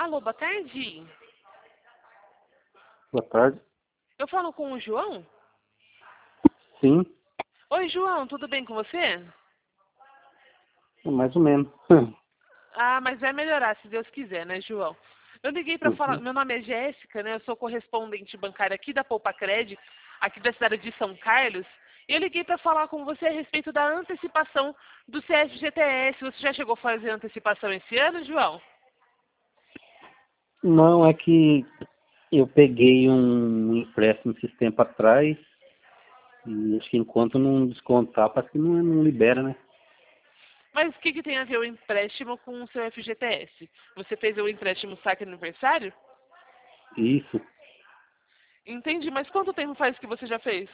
Alô, boa tarde. Boa tarde. Eu falo com o João? Sim, Oi, João, tudo bem com você? mais ou menos. Ah, mas vai melhorar, se Deus quiser, né, João? Eu liguei para falar, Uhum. meu nome é Jéssica, né? Eu sou correspondente bancária aqui da Poupa Cred, aqui da cidade de São Carlos. E eu liguei para falar com você a respeito da antecipação do CFGTS. Você já chegou a fazer antecipação esse ano, João? Não, é que eu peguei um empréstimo esses tempos atrás e acho que enquanto não descontar, parece que não libera, né? Mas o que tem a ver o empréstimo com o seu FGTS? Você fez o empréstimo saque aniversário? Isso. Entendi, mas quanto tempo faz que você já fez?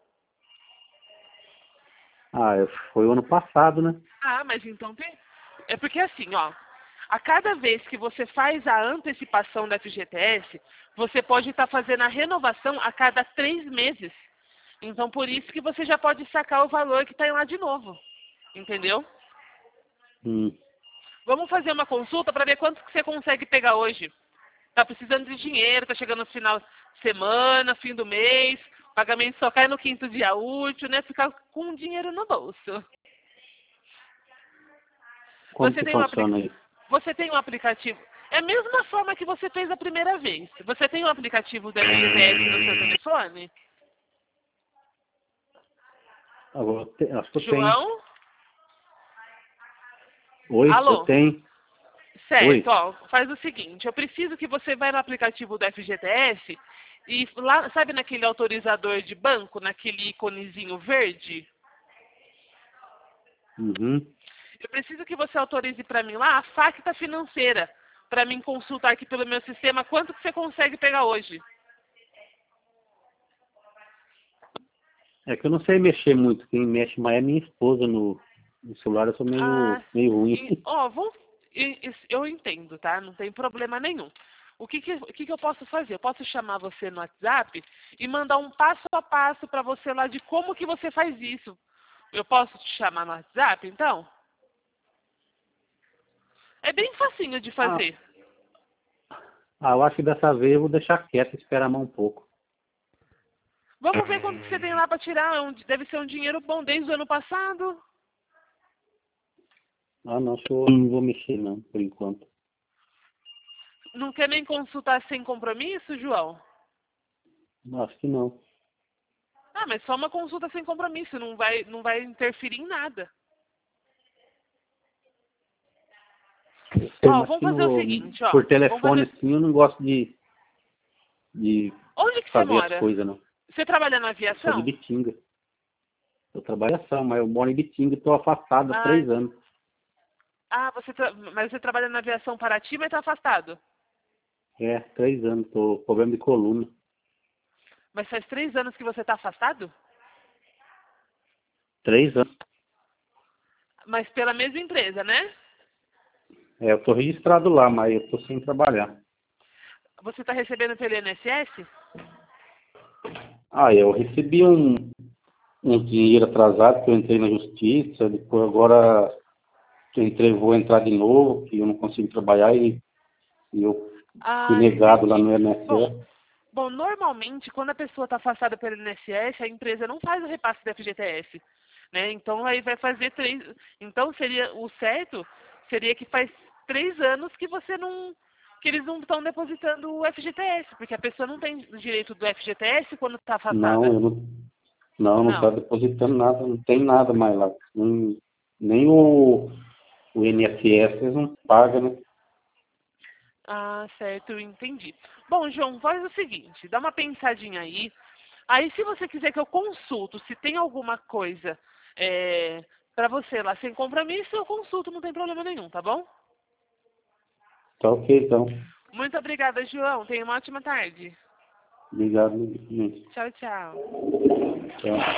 Ah, foi o ano passado, né? Ah, mas então tem. É porque assim, ó, a cada vez que você faz a antecipação da FGTS, você pode estar fazendo a renovação a cada 3 meses. Então, por isso que você já pode sacar o valor que está lá de novo. Entendeu? Hum. Vamos fazer uma consulta para ver quanto que você consegue pegar hoje. Tá precisando de dinheiro, tá chegando no final de semana, fim do mês, o pagamento só cai no quinto dia útil, né? Ficar com dinheiro no bolso. Como Você que tem um funciona isso? Você tem um aplicativo. É a mesma forma que você fez a primeira vez. Você tem um aplicativo do FGTS no seu telefone? Agora, acho que eu tenho. João? Oi, eu Alô? tenho. Certo, Oi. ó, faz o seguinte, eu preciso que você vá no aplicativo do FGTS e lá, sabe naquele autorizador de banco, naquele iconezinho verde? Uhum. Eu preciso que você autorize para mim lá a facta financeira, para mim consultar aqui pelo meu sistema quanto que você consegue pegar hoje. É que eu não sei mexer muito. Quem mexe mais é minha esposa no celular. Eu sou Ah, meio ruim. ó, eu entendo, tá? Não tem problema nenhum. O que eu posso fazer? Eu posso chamar você no WhatsApp e mandar um passo a passo para você lá de como que você faz isso. Eu posso te chamar no WhatsApp, então? É bem facinho de Ah, fazer. eu acho que dessa vez eu vou deixar quieto e esperar mais um pouco. Vamos ver quanto que você tem lá para tirar. Deve ser um dinheiro bom desde o ano passado. Ah, não, acho que eu não vou mexer não, por enquanto. Não quer nem consultar sem compromisso, João? Acho que não. Ah, mas só uma consulta sem compromisso, não vai interferir em nada. Eu sei, Ó, mas vamos que fazer o no, seguinte, ó. por Vamos telefone fazer. assim eu não gosto de Onde que você fazer as mora? coisas, não. Você trabalha na Eu sou de aviação? Bitinga. Eu trabalho assim, mas eu moro em Bitinga e estou afastado há Ah, 3 anos. mas você trabalha na aviação Paraty, mas está afastado. É, 3 anos, tô com problema de coluna. Mas faz 3 anos que você está afastado? 3 anos. Mas pela mesma empresa, né? É, eu tô registrado lá, mas eu tô sem trabalhar. Você está recebendo pelo INSS? Ah, eu recebi um dinheiro atrasado que eu entrei na justiça, depois agora que eu entrei, vou entrar de novo, que eu não consigo trabalhar e eu fui Ah, negado lá entendi. no Bom, INSS. bom, normalmente, quando a pessoa está afastada pelo INSS, a empresa não faz o repasse do FGTS, né? Então, aí vai fazer 3. Então, seria o certo seria que faz 3 anos que você não. Que eles não estão depositando o FGTS, porque a pessoa não tem direito do FGTS quando está Não, afastada. eu não tá Não. depositando nada, não tem nada mais lá. Nem o INSS eles não pagam, né? Ah, certo, eu entendi. Bom, João, faz o seguinte, dá uma pensadinha aí. Aí, se você quiser que eu consulto, se tem alguma coisa para você lá sem compromisso, eu consulto, não tem problema nenhum, tá bom? Tá ok, então. Muito obrigada, João. Tenha uma ótima tarde. Obrigado, gente. Tchau, tchau. Tchau.